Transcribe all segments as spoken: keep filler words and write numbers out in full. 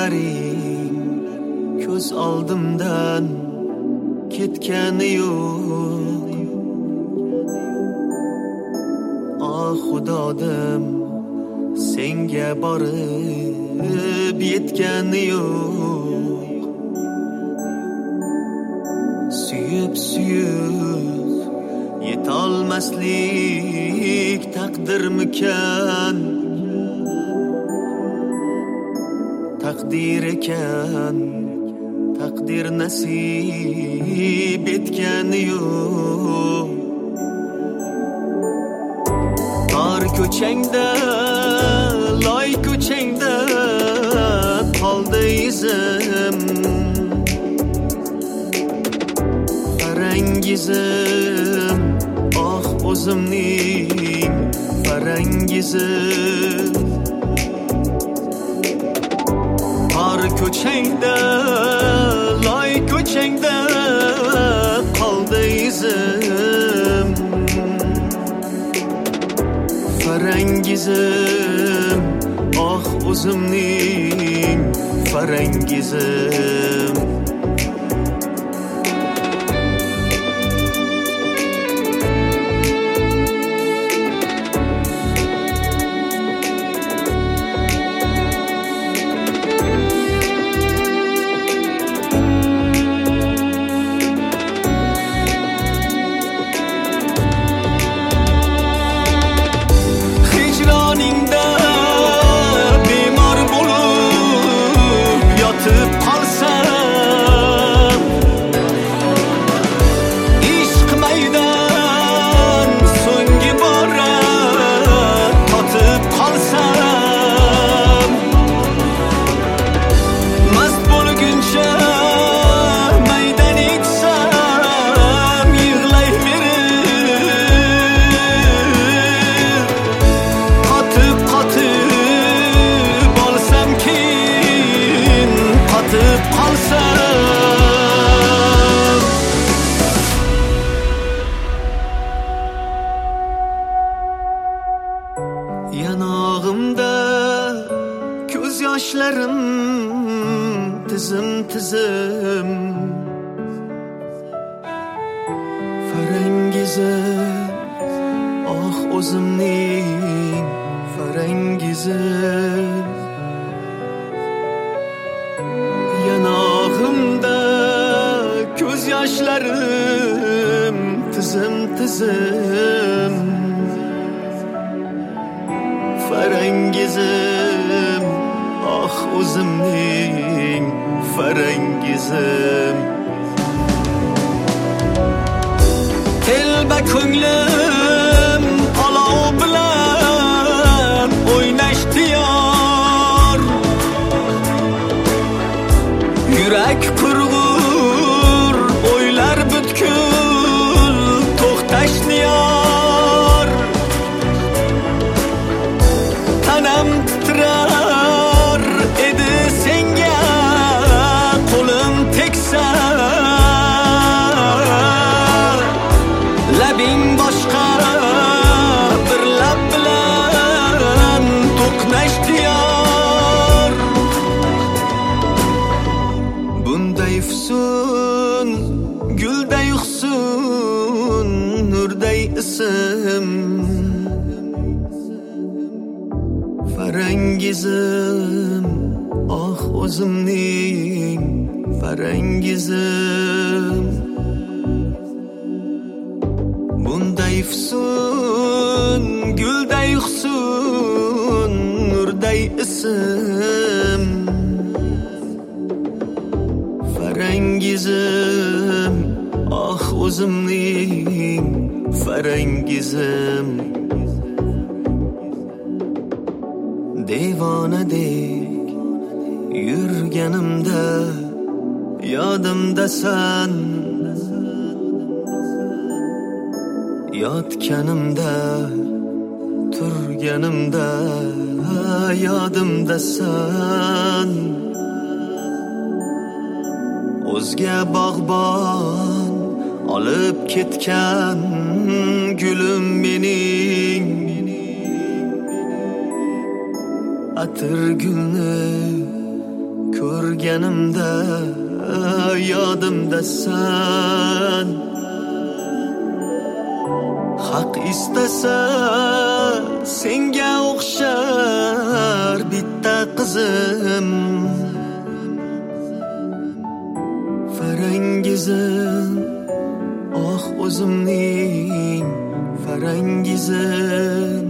kunlaring ko'z oldimdan ketgani yo'q. Ah xudodim, senga borib yetgani yo'q. Suyib suyib yetolmaslik taqdirmikan? Taqdir ekan, taqdir nasib etgani yo'q. Tor ko'changda, loy ko'changda qoldi izim. Farangizim, oh o'zimning farangizim. Tor ko'changda, loy ko'changda qoldi izim. Farangizim, oh o'zimning farangizim. Yanog'imda ko'z yoshlarim tizim tizim. Farangizim, oh o'zimning farangizim. Yanog'imda ko'z yoshlarim tizim tizim. Farangizim, oh o'zimning farangizim. Telba ko'nglim olov bilan o'ynashdi yor. Yurak qurg'ur o'ylar butkul to'xtashni yor. Tanam titrar edi senga qo'lim teksa. Labing boshqa bir lab bilan to'qnashdi yor. Bunday husn, gulday husn, nurday ism. Farangizim, oh o'zimning farangizim. Bunday husn, gulday husn, nurday ism. Farangizim, oh o'zimning farangizim. Devonadek yurganimda yodimdasan. Yotganimda turganimda yodimdasan. O'zga bog'bon olib ketgan gulim mening. Atir gulni yurganimda yodimdasan. Haq istasa senga o'xshar bitta qizim, Farangizim, oh o'zimning Farangizim.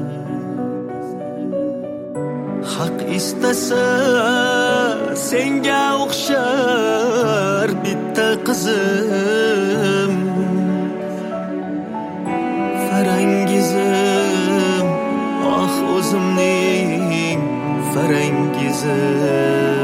Haq istasa senga o'xshar bitta qizim, Farangizim, oh o'zimning Farangizim.